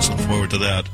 Let's look forward to that.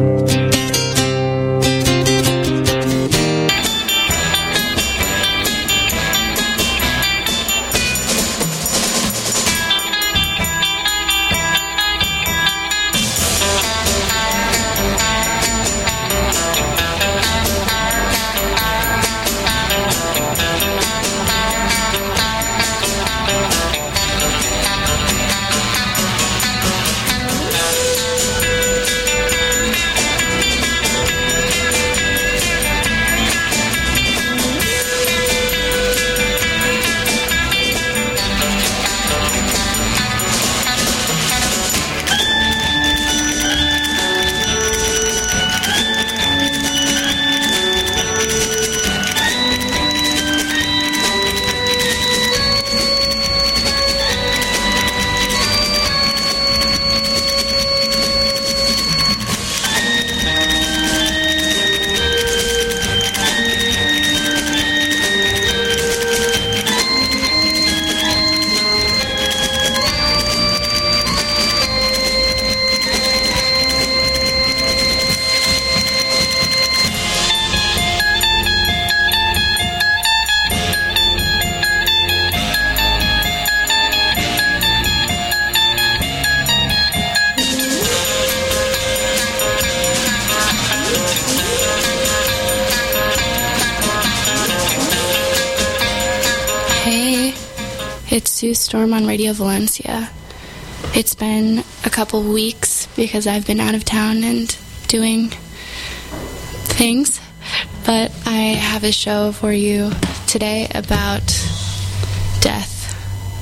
It's Sue Storm on Radio Valencia. It's been a couple weeks because I've been out of town and doing things, but I have a show for you today about death.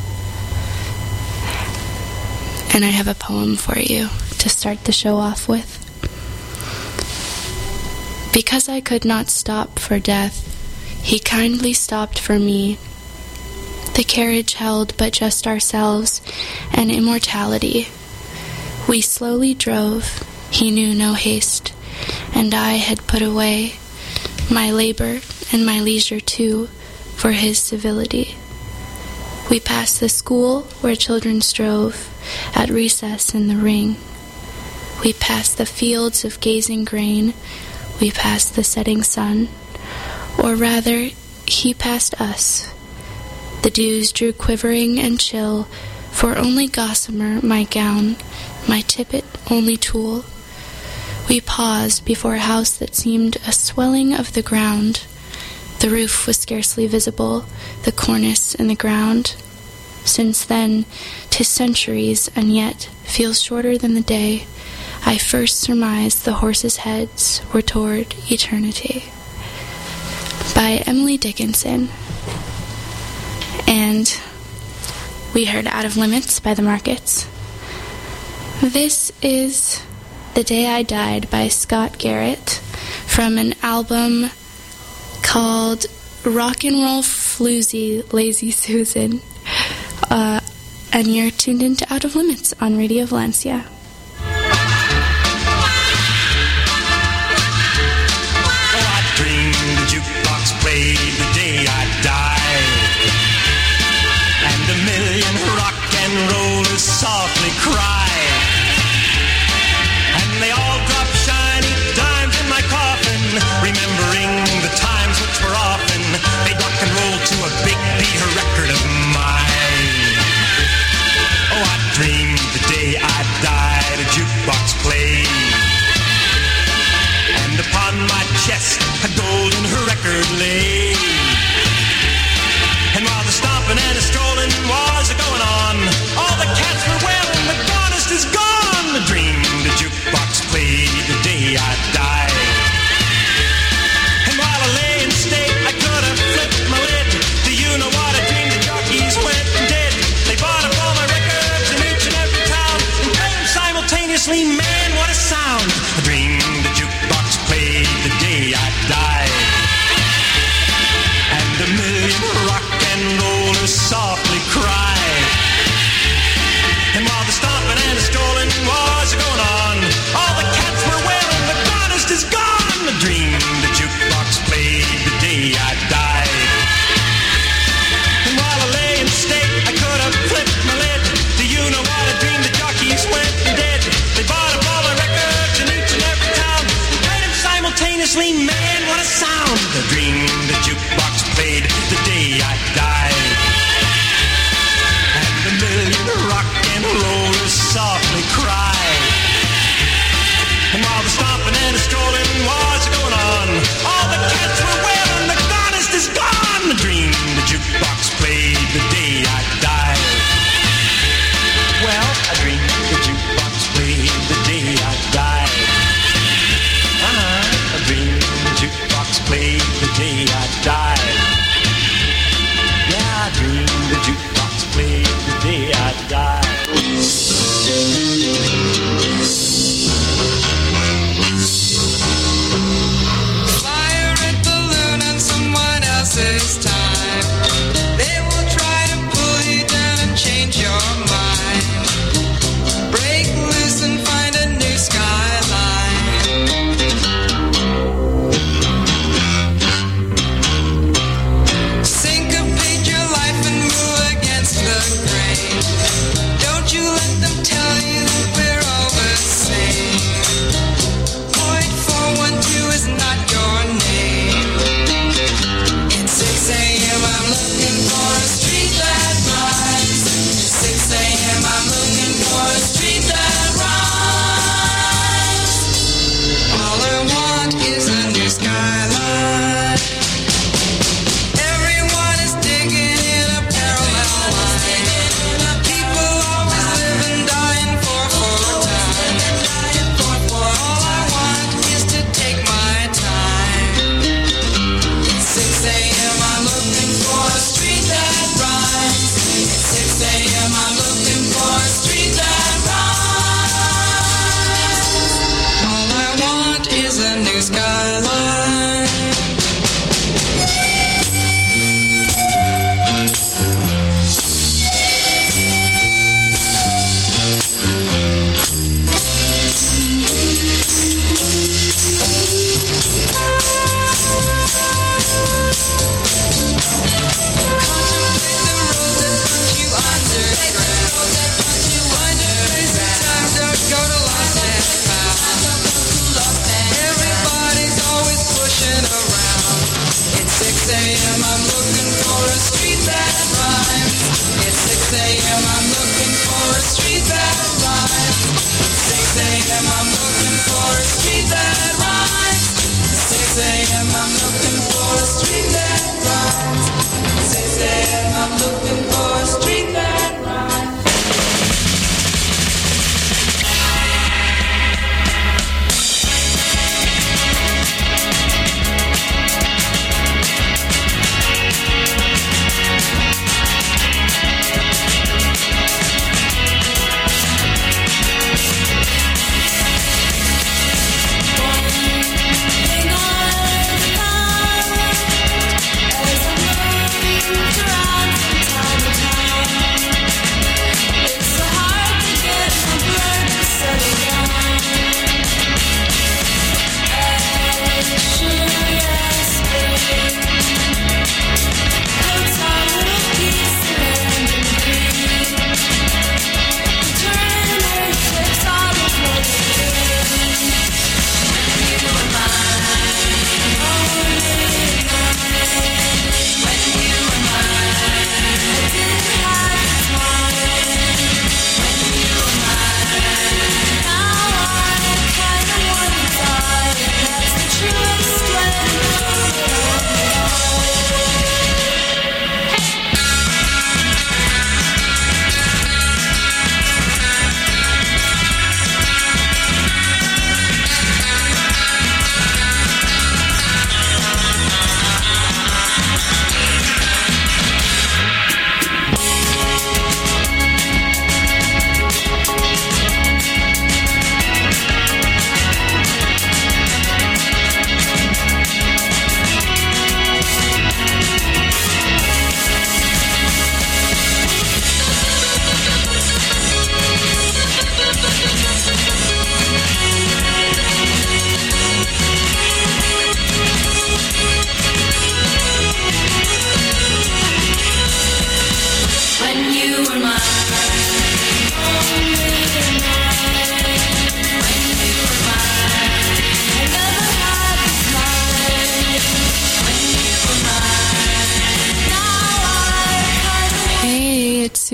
And I have a poem for you to start the show off with. Because I could not stop for death, he kindly stopped for me. The carriage held but just ourselves and immortality. We slowly drove, he knew no haste, and I had put away my labor and my leisure too for his civility. We passed the school where children strove at recess in the ring. We passed the fields of gazing grain. We passed the setting sun, or rather, he passed us. The dews drew quivering and chill, for only gossamer my gown, my tippet only tulle. We paused before a house that seemed a swelling of the ground. The roof was scarcely visible, the cornice and the ground. Since then, 'tis centuries, and yet feels shorter than the day I first surmised the horses' heads were toward eternity. By Emily Dickinson. And we heard Out of Limits by The Markets. This is The Day I Died by Scott Garrett from an album called Rock and Roll Floozy Lazy Susan. And you're tuned into Out of Limits on Radio Valencia. Played the day I died, and a million rock and rollers softly cried, and they all dropped shiny dimes in my coffin, remembering the times which were often they rock and roll to a big beat record of mine. Oh, I dreamed the day I died, a jukebox played, and upon my chest a golden record lay. And while the stomping and the strolling was a-going on, all the cats were wailing, the honest is gone. The dream, the jukebox played the day I died. And while I lay in state, I could have flipped my lid. Do you know what I dreamed? The jockeys went and did. They bought up all my records in each and every town and played them simultaneously. Man, what a sound! The dream, the jukebox played the day I died. And a million rock and rollers softly cried. And while the stomping and the strolling was going on, all the cats were wailing, the honest is gone. The dream, the jukebox played the day I died. And while I lay in state, I could have flipped my lid. Do you know what I dreamed? The jockeys went and did. They bought up all my records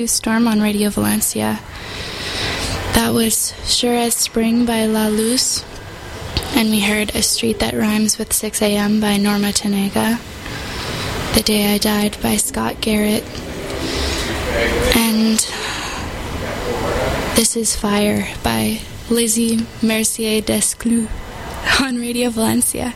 to Storm on Radio Valencia. That was Sure as Spring by La Luz, and we heard A Street That Rhymes with 6 a.m. by Norma Tanega, The Day I Died by Scott Garrett, and This Is Fire by Lizzie Mercier Desclous on Radio Valencia.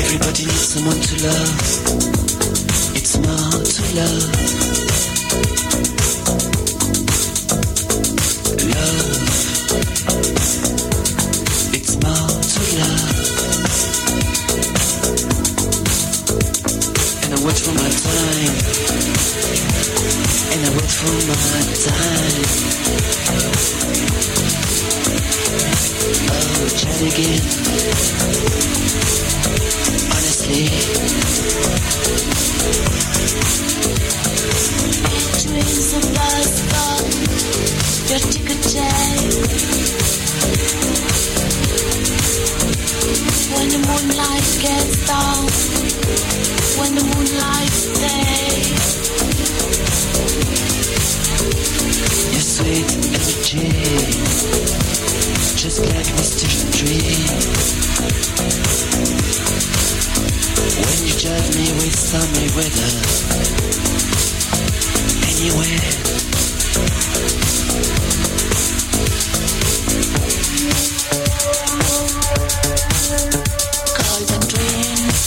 Everybody needs someone to love. It's more to love. Love. It's more to love. And I wait for my time. And I wait for my time. Oh, try it again. Honestly. Dreams of bus stop, your ticket tag. When the moonlight gets down, when the moonlight stays. Your sweet energy, just like Mr. Dream. When you drive me with sunny weather, anywhere. Golden dreams,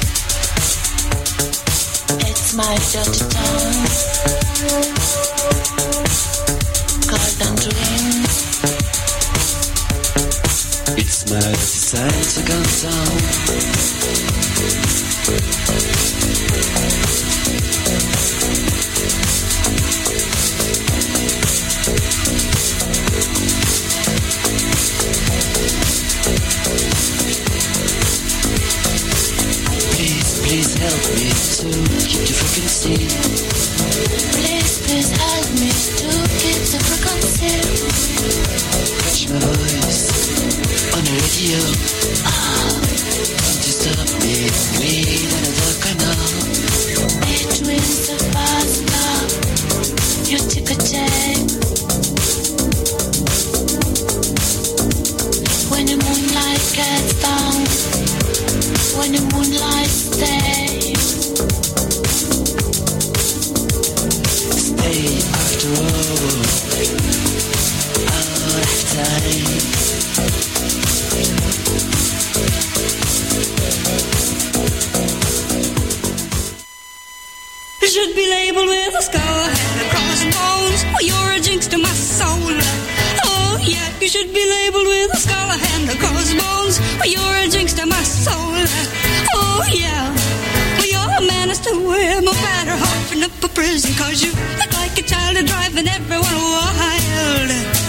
it's my dirty tongue. Golden dreams, It's my desire to go down. Please help me to keep the frequency. please help me to keep the frequency. Catch my voice on the radio. Don't disturb me with another canal. Between the bus stop, your ticket tag. When the moonlight gets down, when the moonlight stays. Stay after all, out of time. You should be labeled with a skull and a crossbones. Oh, you're a jinx to my soul. Oh yeah, you should be labeled with a skull and a crossbones. Oh, you're a jinx to my soul. Oh yeah, well you're a menace to him. I better hopping up a prison 'cause you look like a child and driving everyone wild.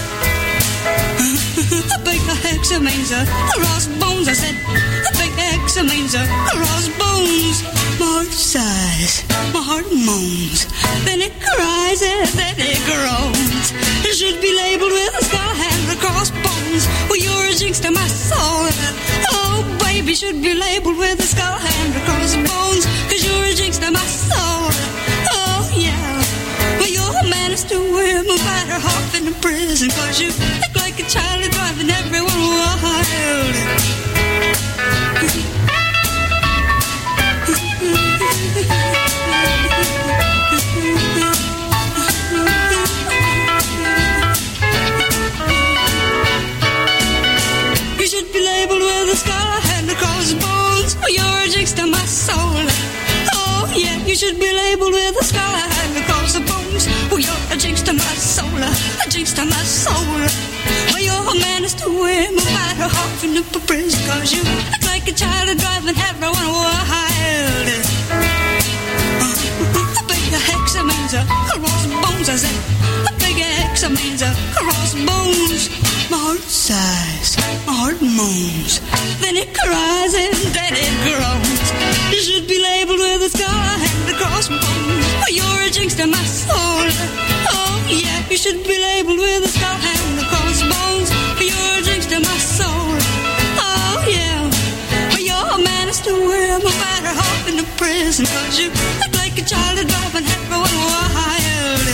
A big hexa means a cross bones. I said a big hexa means a cross bones. My heart sighs, my heart moans, then it cries and then it groans. You should be labeled with a skull and a crossbones. Well, you're a jinx to my soul. Oh, baby, should be labeled with a skull and a crossbones, 'cause you're a jinx to my soul. Oh, yeah. Well, you're a menace to him. I better hop in the prison, 'cause you look like a child driving everyone wild. You should be labeled with a skull and a crossbones. Oh, you're a jinx to my soul. Oh yeah, you should be labeled with a skull and a crossbones. Oh, you're a jinx to my soul, a jinx to my soul. Oh, you're a menace to him. No matter how often up a prison, 'cause you act like a child and driving everyone wild. A big hexa means a crossbones. I said a big hexa means a crossbones. My heart sighs, my heart moans, then it cries and then it groans. You should be labeled with a scar and a crossbones. Oh, you're a jinx to my soul. Oh yeah, you should be labeled with a scar and a crossbones. You're a jinx to my soul. Oh yeah, well you're a menace to him. No matter how in the prison, 'cause you act like a child and driving everyone wild.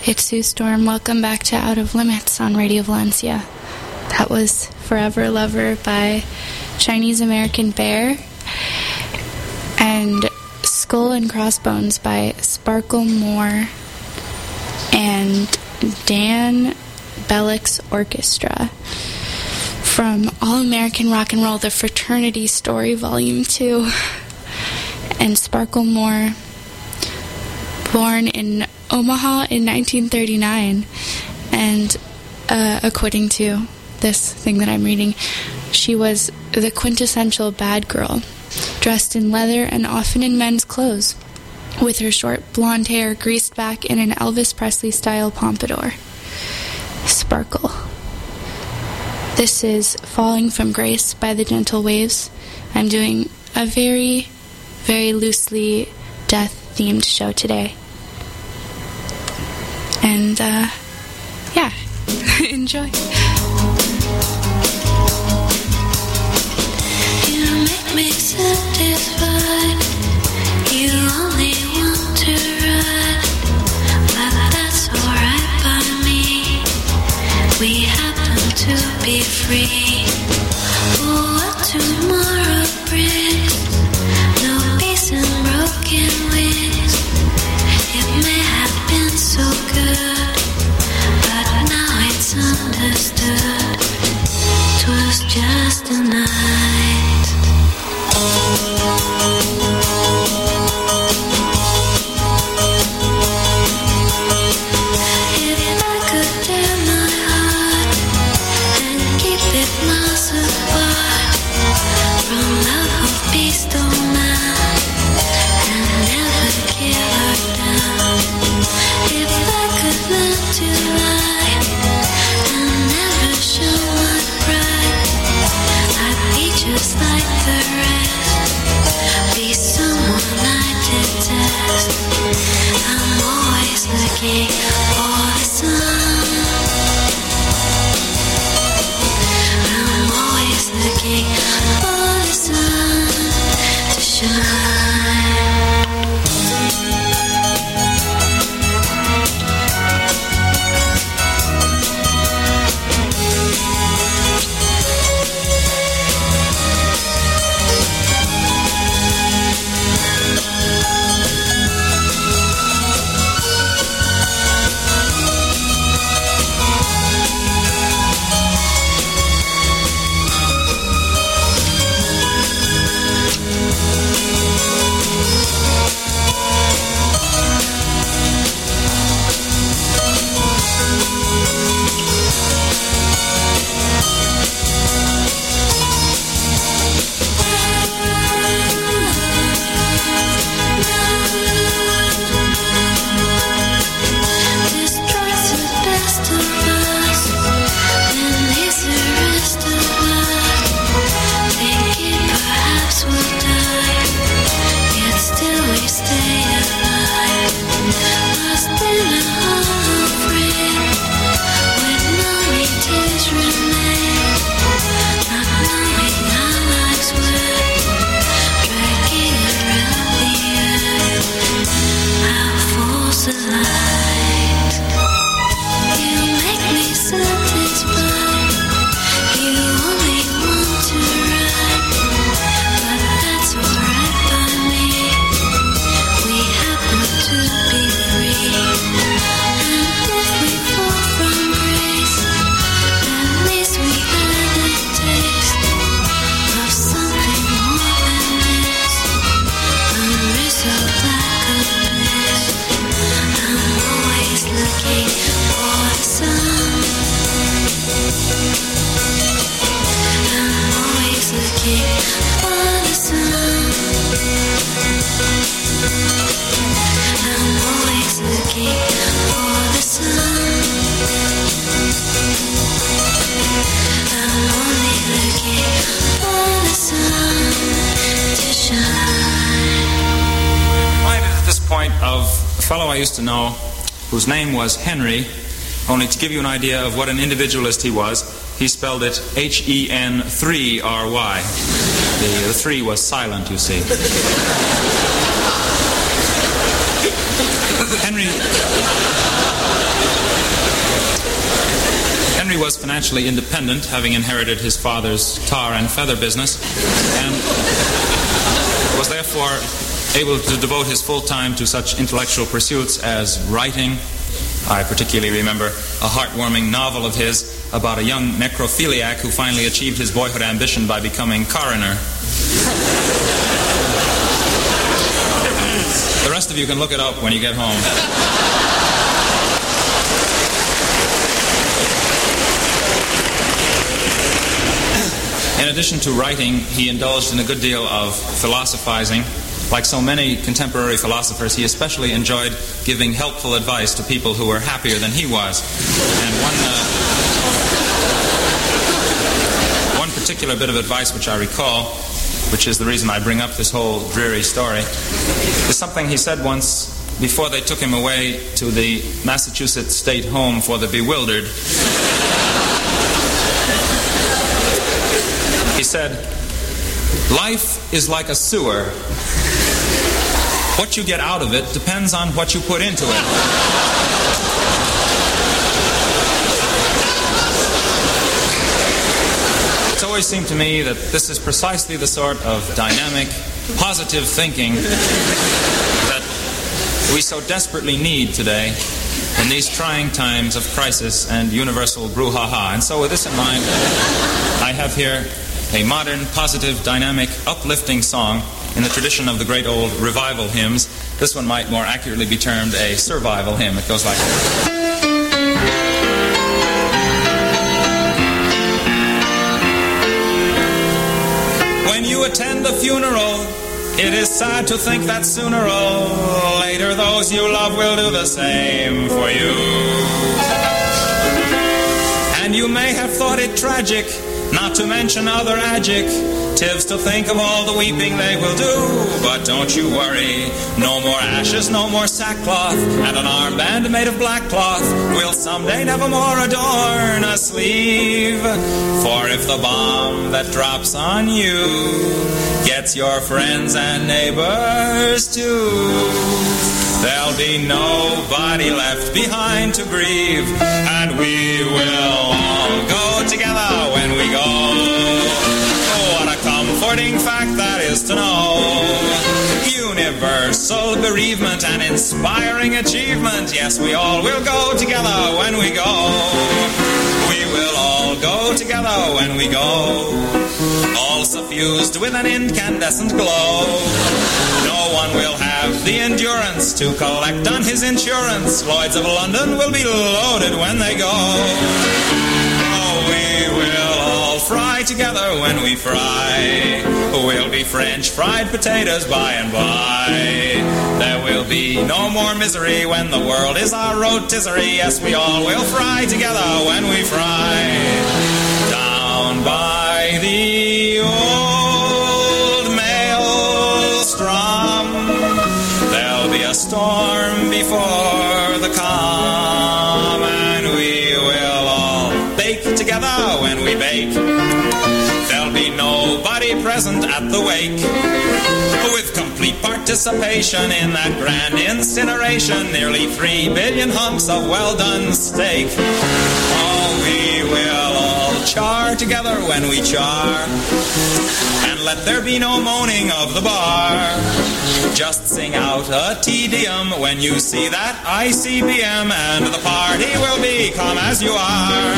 It's Sue Storm. Welcome back to Out of Limits on Radio Valencia. That was Forever Lover by Chinese American Bear and Skull and Crossbones by Sparkle Moore and Dan Bellick's Orchestra from All American Rock and Roll, The Fraternity Story, Volume 2. And Sparkle Moore, born in Omaha in 1939, and according to this thing that I'm reading, she was the quintessential bad girl, dressed in leather and often in men's clothes, with her short blonde hair greased back in an Elvis Presley-style pompadour. Sparkle. This is Falling from Grace by The Gentle Waves. I'm doing a very, very loosely death-themed show today. And, yeah, enjoy. You make me satisfied. You only want to ride, but that's alright by me. We happen to be free. Oh, what tomorrow brings, no peace and broken wings. It may have been so good, but now it's understood. 'Twas just a night. If I could tear my heart and keep it miles apart from love of beast or man, and never give her down. If I could learn to lie and never show my pride, I'd be just like the rest, be someone I detest. I'm always looking for the sun. I'm always looking for the sun to shine. fellow I used to know whose name was Henry. Only to give you an idea of what an individualist he was, he spelled it H-E-N-3-R-Y. The 3 was silent, you see. Henry was financially independent, having inherited his father's tar and feather business, and was therefore able to devote his full time to such intellectual pursuits as writing. I particularly remember a heartwarming novel of his about a young necrophiliac who finally achieved his boyhood ambition by becoming coroner. The rest of you can look it up when you get home. In addition to writing, he indulged in a good deal of philosophizing. Like so many contemporary philosophers, he especially enjoyed giving helpful advice to people who were happier than he was. And one particular bit of advice which I recall, which is the reason I bring up this whole dreary story, is something he said once before they took him away to the Massachusetts State Home for the Bewildered. He said, "Life is like a sewer. What you get out of it depends on what you put into it." It's always seemed to me that this is precisely the sort of dynamic, positive thinking that we so desperately need today in these trying times of crisis and universal brouhaha. And so with this in mind, I have here a modern, positive, dynamic, uplifting song in the tradition of the great old revival hymns. This one might more accurately be termed a survival hymn. It goes like this. When you attend a funeral, it is sad to think that sooner or later those you love will do the same for you. And you may have thought it tragic, not to mention other adjectives, to think of all the weeping they will do. But don't you worry, no more ashes, no more sackcloth, and an armband made of black cloth will someday nevermore adorn a sleeve. For if the bomb that drops on you gets your friends and neighbors too, there'll be nobody left behind to grieve, and we will all go together when we go. Oh, what a comforting fact that is to know. Universal bereavement and inspiring achievement. Yes, we all will go together when we go. We will all go together when we go. All suffused with an incandescent glow. No one will have the endurance to collect on his insurance. Lloyd's of London will be loaded when they go. Oh, we will all fry together when we fry. We'll be French fried potatoes by and by. There will be no more misery when the world is our rotisserie. Yes, we all will fry together when we fry. Down by the old maelstrom, there'll be a storm before the calm, and we will all bake together when we bake. There'll be nobody present at the wake, with complete participation in that grand incineration, nearly 3 billion hunks of well-done steak. Oh, we will all char together when we char, and let there be no moaning of the bar. Just sing out a Te Deum when you see that ICBM, and the party will be come as you are.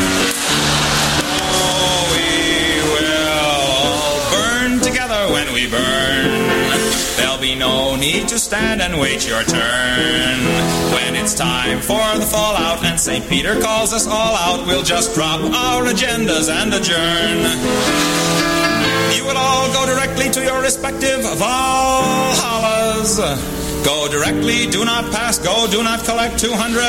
Oh, we will all burn together when we burn. There'll be no need to stand and wait your turn. When it's time for the fallout and St. Peter calls us all out, we'll just drop our agendas and adjourn. You will all go directly to your respective Valhallas. Go directly, do not pass, go, do not collect $200.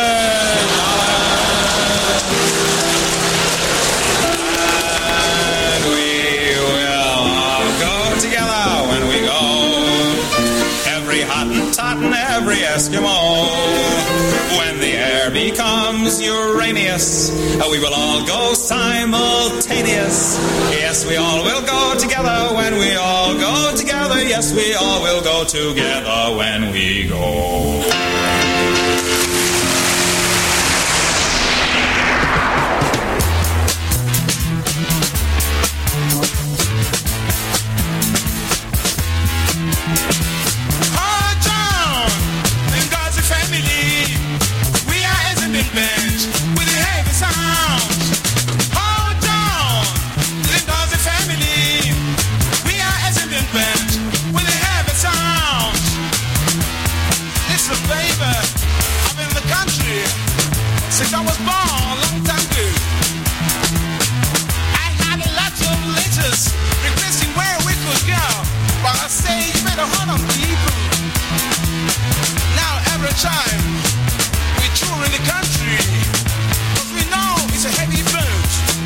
And we will all go together when we go. Every Hottentot and every Eskimo. When the air becomes Uranus, we will all go simultaneous. Yes, we all will go together when we all go together. Yes, we all will go together when we go. since I was born a long time ago. I had a lot of letters requesting where we could go, but I say you better hold on people. Now every time we tour in the country, 'cause we know it's a heavy boat.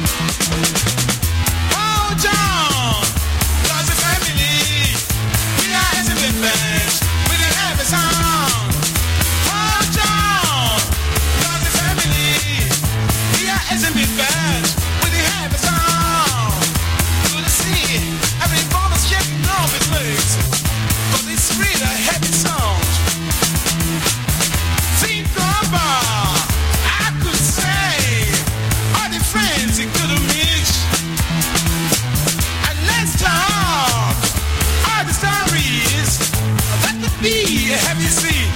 Hold on, 'cause the family, we are as a big band, with a heavy sound. Hold on, 'cause the family, we are as a big band, with a heavy sound. To the sea, everybody's shaking off his legs, 'cause it's really a heavy sound. Think about, I could say, all the friends you couldn't meet. And let's talk all the stories that could be a heavy scene.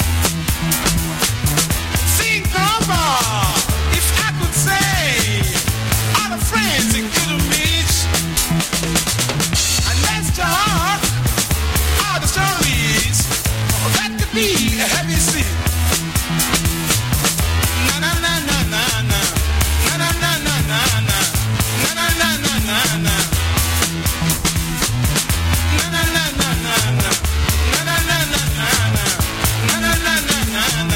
Think about, if I could say, all the friends you couldn't meet. And let's talk all the stories that could be a heavy scene. Na na na na na na, na na na na na na, na na na na na na, na na na na na na, na na na na na na, na na na na na na.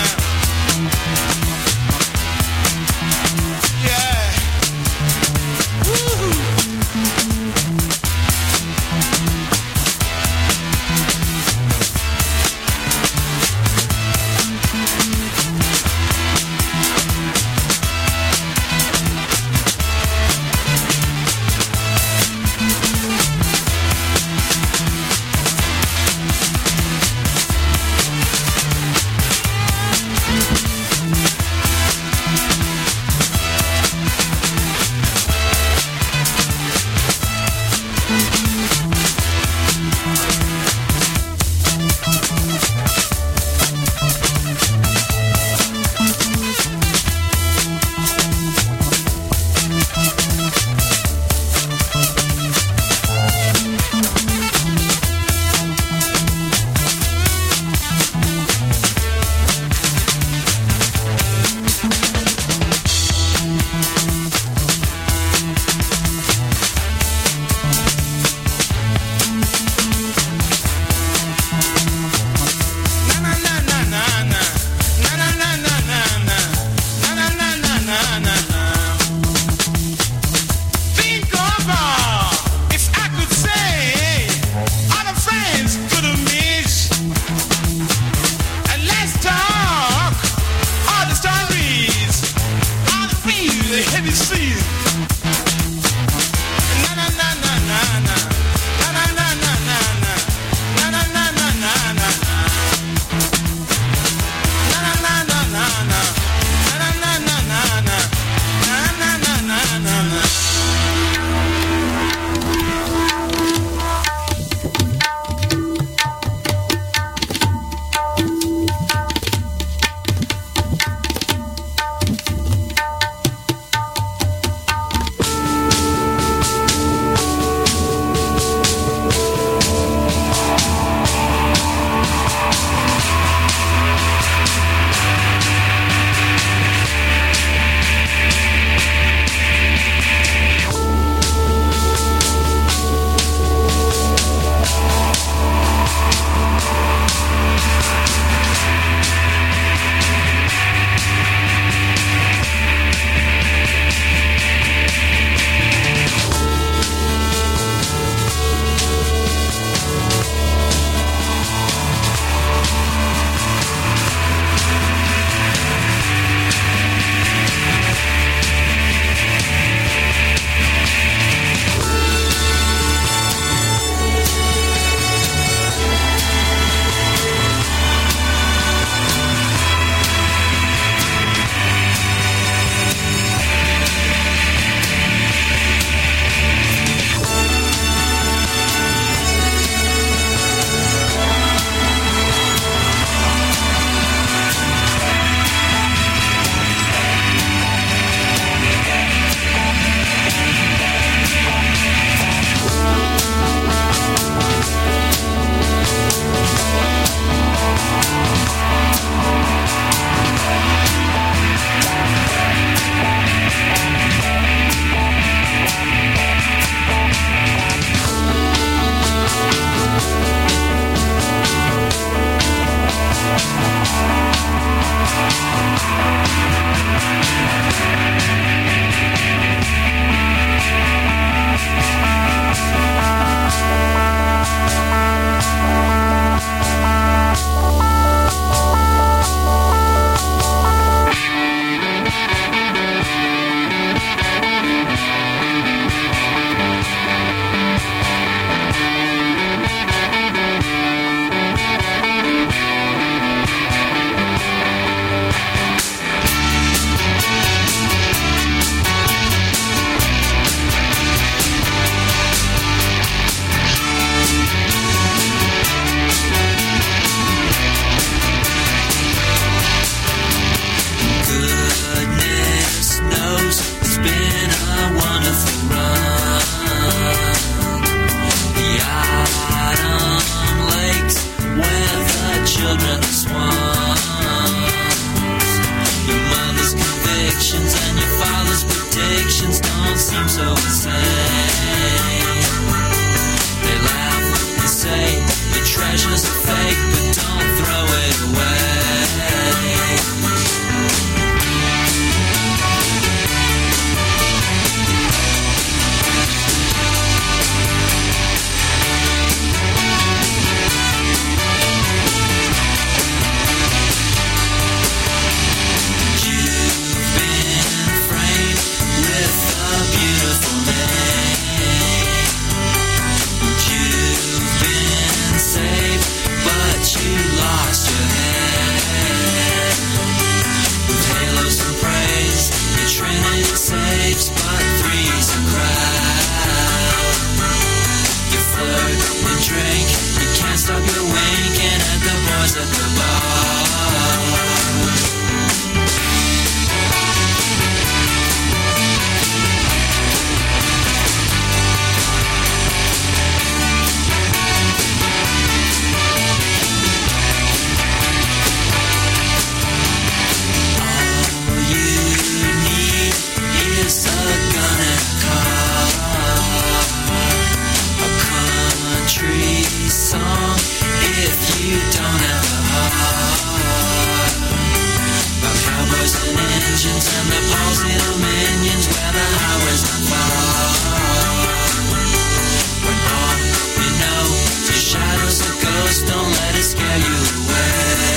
little minions where the highway's not far. When all you know is shadows of ghosts, don't let it scare you away.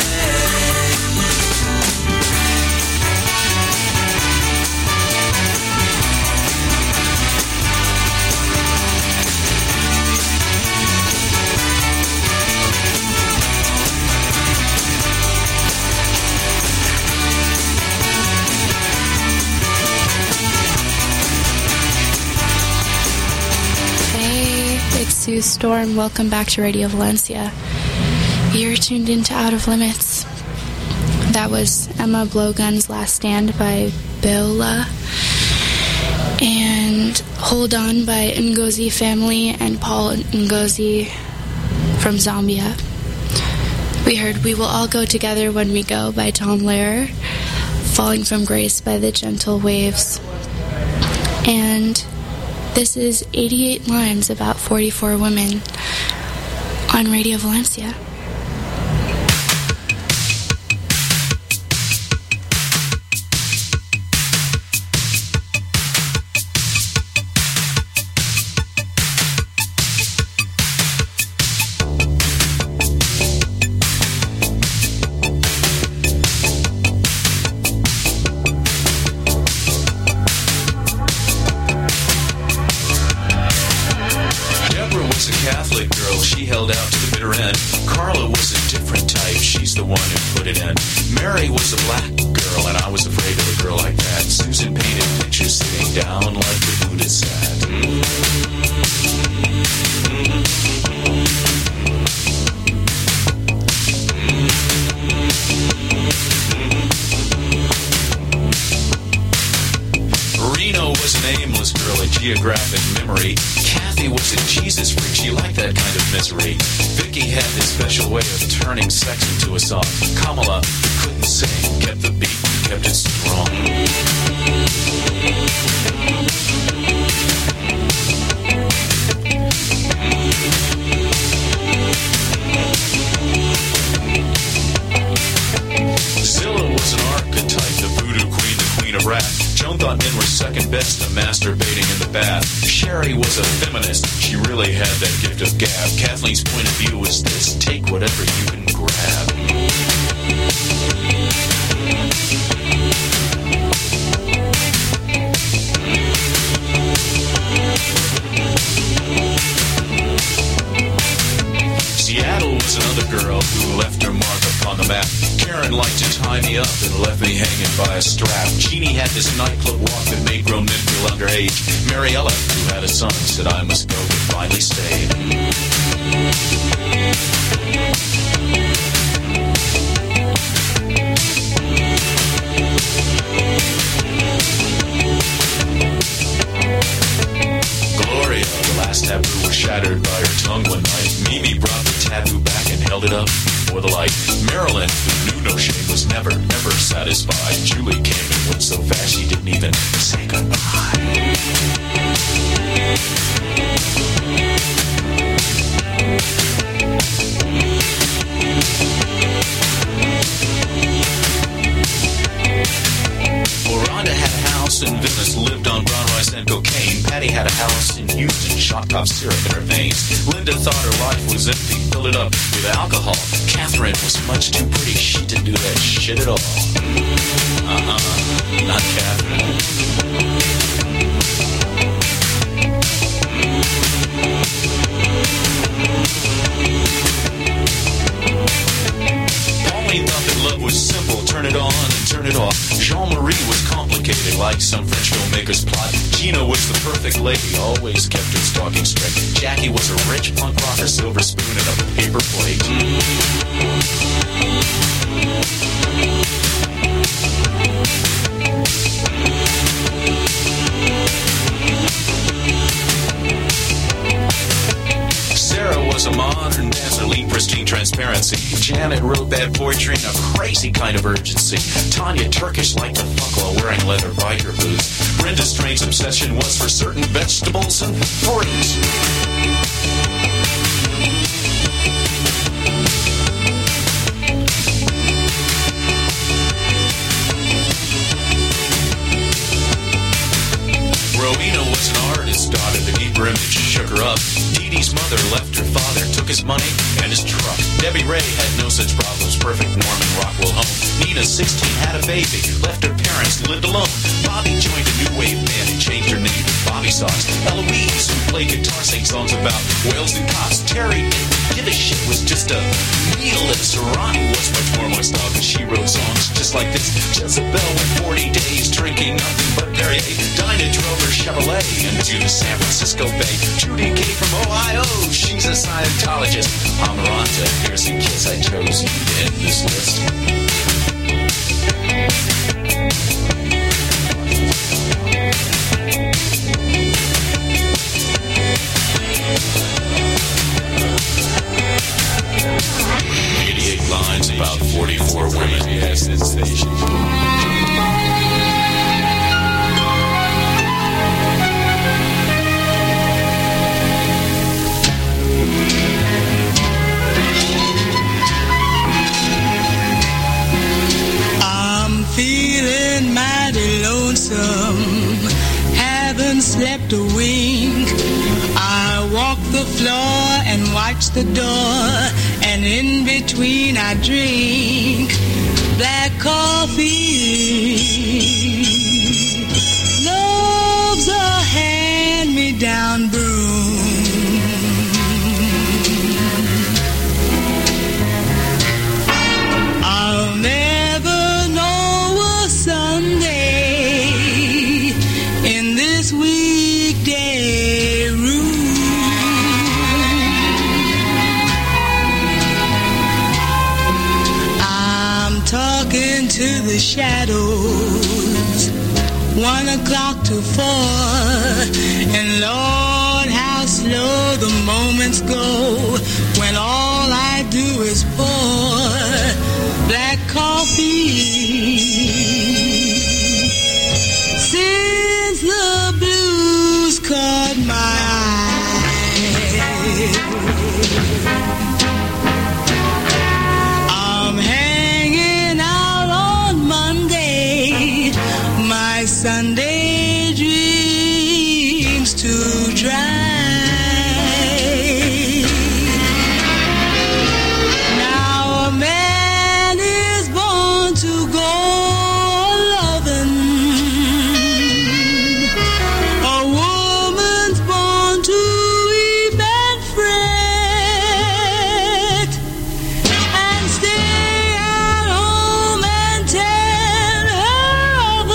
It's Sue Storm. Welcome back to Radio Valencia. You're tuned into Out of Limits. That was Emma Blowgun's Last Stand by Beulah. And Hold On by Ngozi Family and Paul Ngozi from Zambia. We heard We Will All Go Together When We Go by Tom Lehrer. Falling from Grace by The Gentle Waves. And this is 88 Lines About 44 Women on Radio Valencia. Mary was a black girl, and I was afraid of a girl like that. Susan painted pictures sitting down like the Buddha sat. Reno was an aimless girl, a geographic memory. Kathy was a Jesus freak, she liked that kind of misery. Vicky had this special way of turning sex into a song. Kamala, who couldn't sing, kept the beat and kept it strong. Zilla was an archetype, the voodoo queen, the queen of rap. Joan thought men were second best to masturbating in the bath. Sherry was a feminist. She really had that gift of gab. Kathleen's point of view was this: take whatever you can grab. Seattle was another girl who left her mark upon the map. Karen liked to tie me up and left me hanging by a strap. Jeannie had this nightclub walk that made grown men feel underage. Mariella, who had a son, said I must go, but finally stayed. Gloria, the last taboo was shattered by her tongue one night. Mimi brought the taboo back and held it up before the light. Marilyn, who knew no shame, was never, ever satisfied. Julie came and went so fast she didn't even say goodbye. Rhonda had a house in Venice, lived on brown rice and cocaine. Patty had a house in Houston, shot top syrup in her veins. Linda thought her life was empty, filled it up with alcohol. Catherine was much too pretty, she didn't do that shit at all. Not Catherine. Pauline thought that love was simple, turn it on and turn it off. Jean-Marie was complicated, like some French filmmaker's plot. Gina was the perfect lady, always kept her stalking straight. Jackie was a rich punk rocker, silver spoon and a paper plate. Sarah was a modern dancer, lean, pristine transparency. Janet wrote bad poetry in a crazy kind of urgency. Tanya Turkish liked to fuck while wearing leather biker boots. Brenda Strain's obsession was for certain vegetables and fruits. Debbie's mother left her father, took his money and his truck. Debbie Ray had no such problems, perfect, warm, and Rockwell home. Nina, 16, had a baby, left her parents, lived alone. Bobby joined a new wave band and changed her name to Bobby Sox. Eloise, who played guitar, sang songs about whales and cops. Terry didn't give a shit, was just a meal at a Serrano, was much more my style, and she wrote songs just like this. Jezebel went 40 days drinking nothing but Perrier. Dinah drove her Chevrolet into the San Francisco Bay. Judy came from Ohio, she's a Scientologist. Amaranta, here's a kiss, I chose you to end this list. 88 lines, about 44 women. Yes, sensation. I'm feeling mighty lonesome, haven't slept a wink. I walk the floor and watch the door, and in between I drink black coffee. Love's a hand-me-down broom. I'll never know a Sunday in this weekday room. I'm talking to the shadows, 1 o'clock to 4, and Lord, how slow the moments go when all I do is pour black coffee. Since the blues caught my eye, I'm hanging out on Monday, my Sunday dreams to dry. Now a man is born to go loving, a woman's born to weep and fret, and stay at home and tend her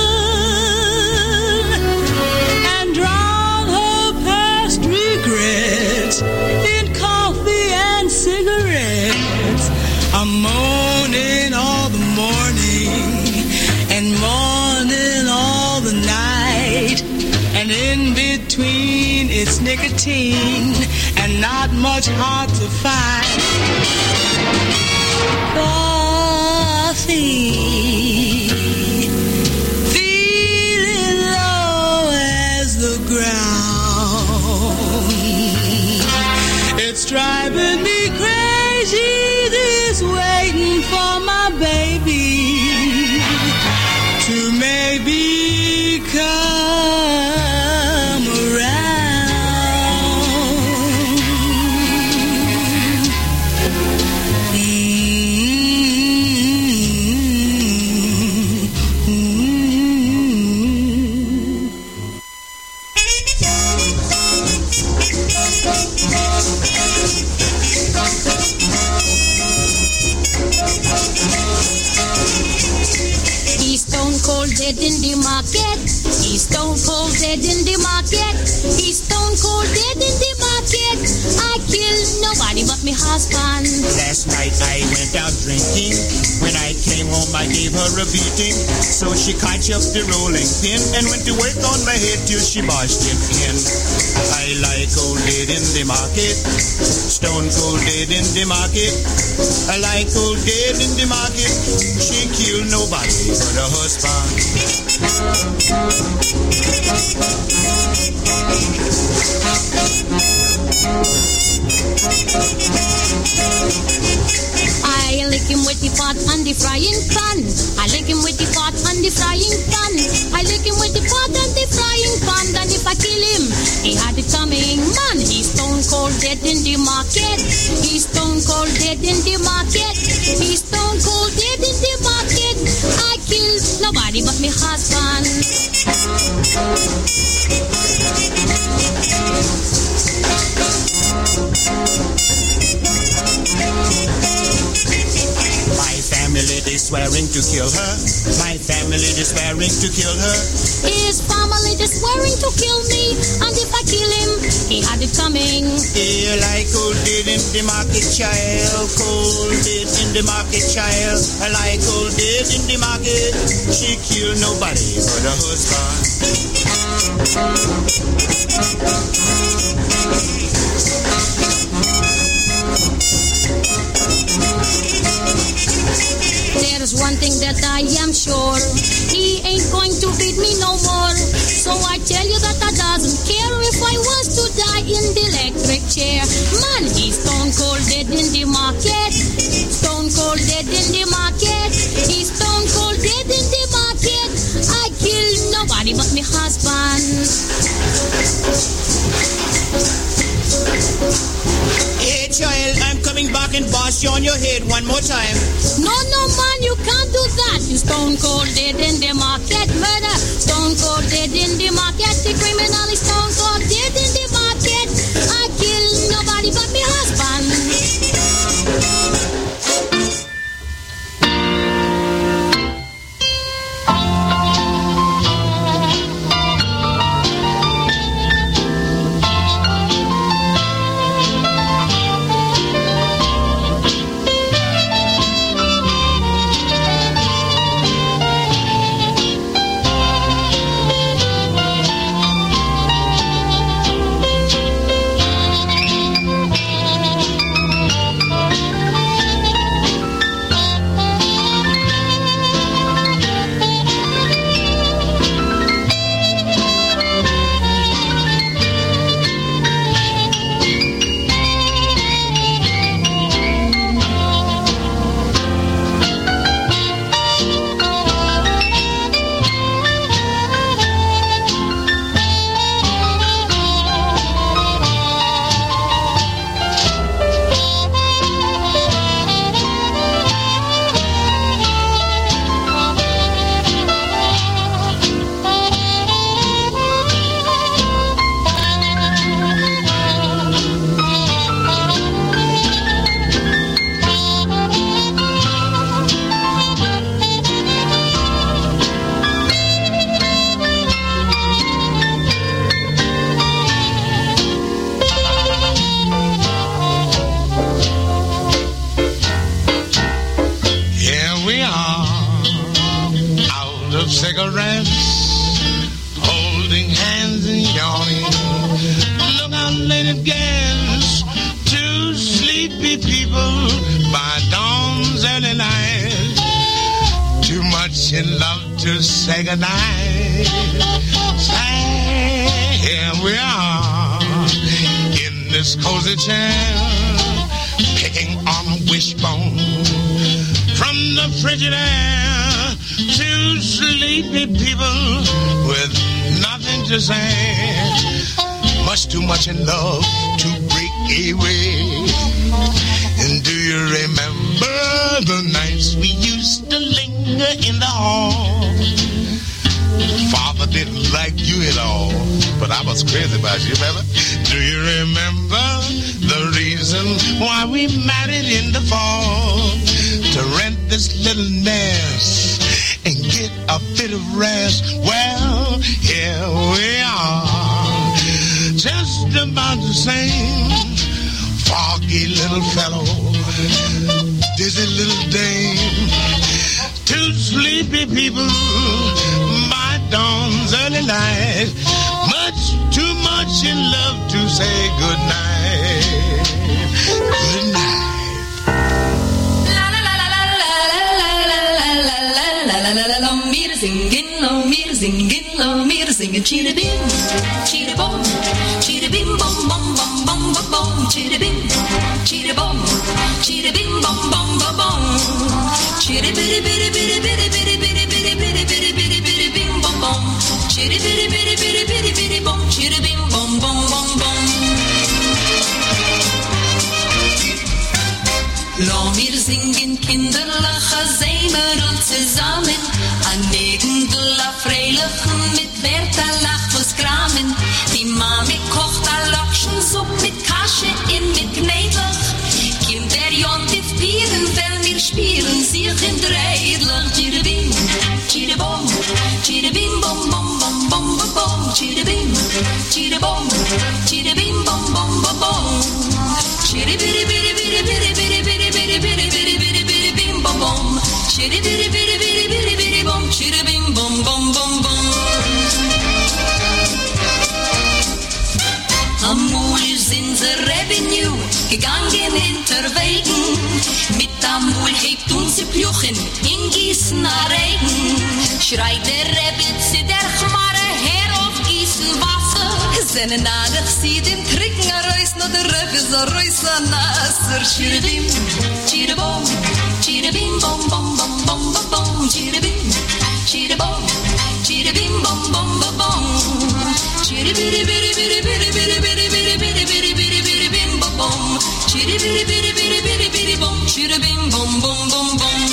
oven, and drown her past regrets in coffee and cigarettes. I'm moaning all the morning and mourning all the night, and in between it's nicotine and not much hard to find. Coffee, feeling low as the ground. It's driving me crazy, this waiting for my baby to maybe come around. He's stone cold dead in the market. He's stone cold dead in the market. He's stone cold dead in the market. I killed nobody but me husband. Last night I went out drinking. When I came home I gave her a beating. So she catch up the rolling pin and went to work on my head till she barged it in. I lie cold dead in the market. Stone cold dead in the market. I lie cold dead in the market. She killed nobody but her husband. I lick him with the pot and the frying pan. I lick him with the pot and the frying pan. I lick him with the pot and the frying pan. Then if I kill him, he had it coming. Man, he's stone cold dead dead in the market. He's stone cold dead in the market. He's stone cold dead in the market. I killed nobody but me husband. My family, they swearing to kill her. My family, they swearing to kill her. His family, they swearing to kill me. And if I kill him, he had it coming. Yeah, like cold dead in the market, child. Cold dead in the market, child. Like cold dead in the market. She killed nobody but her husband. There's one thing that I am sure, he ain't going to beat me no more. So I tell you that I doesn't care if I was to die in the electric chair. Man, he's stone cold dead in the market. Stone cold dead in the market. He's stone cold dead in the market. I killed nobody but me husband. Hey child, I'm coming back and bust you on your head one more time. No, man, you can't do that. You stone cold dead in the market. Murder, stone cold dead in the market. The criminal is stone cold dead in the market. I killed nobody but my husband. cigarettes, holding hands and yawning. Look out, lady girls, two sleepy people by dawn's early light. Too much in love to say goodnight. Say, here we are in this cozy chair, picking on a wishbone from the frigid air. Two sleepy people with nothing to say. Much too much in love to break away. And do you remember the nights we used to linger in the hall? Father didn't like you at all, but I was crazy about you, remember? Do you remember the reason why we married in the fall? To rent this little nest and get a bit of rest. Well, here we are, just about the same. Foggy little fellow, dizzy little dame. Two sleepy people by dawn's early light. Much too much in love to say good night. Good night. Love me to singing, cheetah bim, cheetah bom, cheetah bim bom bom bom bom bom bom, cheetah bim, cheetah bom, cheetah bim bom bom bom bom, cheetah bitty bitty bitty bitty bitty bitty bitty bitty bitty bitty bitty bim bom bom, cheetah bitty bitty bitty bitty bitty bom, cheetah bim bom bom bom bom. wir singen kinderliche Sämerl zusammen. An Nebendl, a Freilichen mit Bertha lacht was Kramen. Die Mami kocht a Lokschensupp mit Kasche in mit Gnädlich. Kind der Jontif Pieren, weil wir spielen sich in Dreidlich. Chiribim, chiribom, chiribim, bom, bom, bom, bom, bom, bom. Chiribim, chiribom, chiribim, bom, bom, bom, bom. Chiribiribiribiribiribiribiribiribiribiribiribim, bom, bom. Chiribiribiribiribiribiribom, chiribim, bom, bom, bom, bom. Amul sind sie Revenue gegangen hinterwegen. Mit Amul hebt uns die Plüchen in Gießen a Regen. Schreit der Rebbe zu der Chmare her auf Gießen Wasser. Seine Nadech sieht im Trinken a Reus, no der Rebbe ist a Reus a Nasser. Chiribim, chiribom, chiribim, bom, bom, bom, bom, bom, bom. Chiribim, chiribom, chiribim, bom, bom, bom, bom. Chiribiribiribiribiribiribiribiribiribiribiribiribim, bom, bom. Chiribiribiribiribiribiribom, chiribim, bom, bom, bom, bom.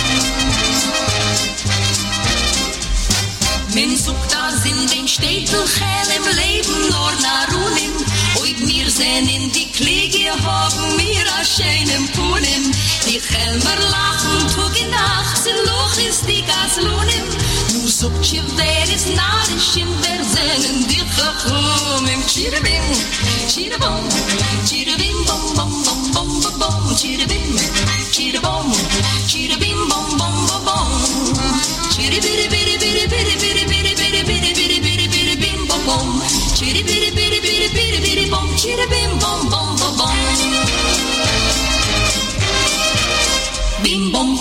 Men sucht das in den Städtelchen im Leben nur nach Runim. Oid mir sehn in die Kliege haben mir a schönem Punim. Die Chelmer lachen, tuge nachts in Loch ist die Gaslunim. Nu sucht je wer is nadisch in der Sehnen die Chachumim. Chiribim, chiribom, chiribim, bom, bom, bom, bom, bom, bom. Chiribim, chiribom, chiribim, bom, bom, bom, bom. Chiribiribiribiribiribiribiribiribiribiribiribiribim, bom, bom. Chiribiribiribiribiribiribom, chiribim, bom, bom, bom, bom. Bim, bom.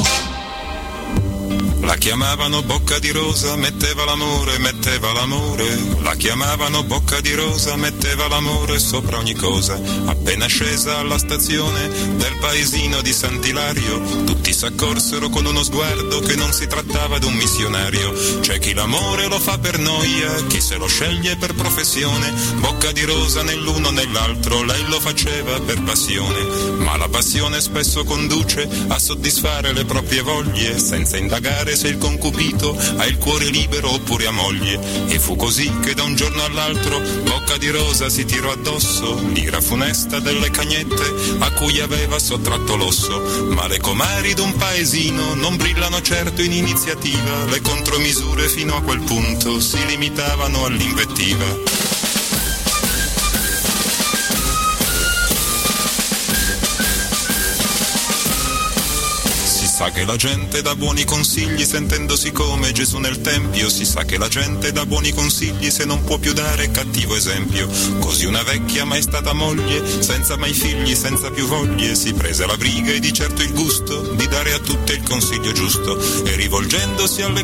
La chiamavano bocca di rosa, metteva l'amore, metteva l'amore. La chiamavano bocca di rosa, metteva l'amore sopra ogni cosa. Appena scesa alla stazione del paesino di Sant'Ilario, tutti s'accorsero con uno sguardo che non si trattava d'un missionario. C'è chi l'amore lo fa per noia, chi se lo sceglie per professione. Bocca di rosa nell'uno nell'altro, lei lo faceva per passione. Ma la passione spesso conduce a soddisfare le proprie voglie, senza indagare se il concupito ha il cuore libero oppure a moglie. E fu così che da un giorno all'altro Bocca di rosa si tirò addosso l'ira funesta delle cagnette a cui aveva sottratto l'osso. Ma le comari d'un paesino non brillano certo in iniziativa, le contromisure fino a quel punto si limitavano all'invettiva. Si sa che la gente dà buoni consigli sentendosi come Gesù nel Tempio, si sa che la gente dà buoni consigli se non può più dare cattivo esempio. Così una vecchia mai stata moglie, senza mai figli, senza più voglie, si prese la briga e di certo il gusto di dare a tutte il consiglio giusto, e rivolgendosi alle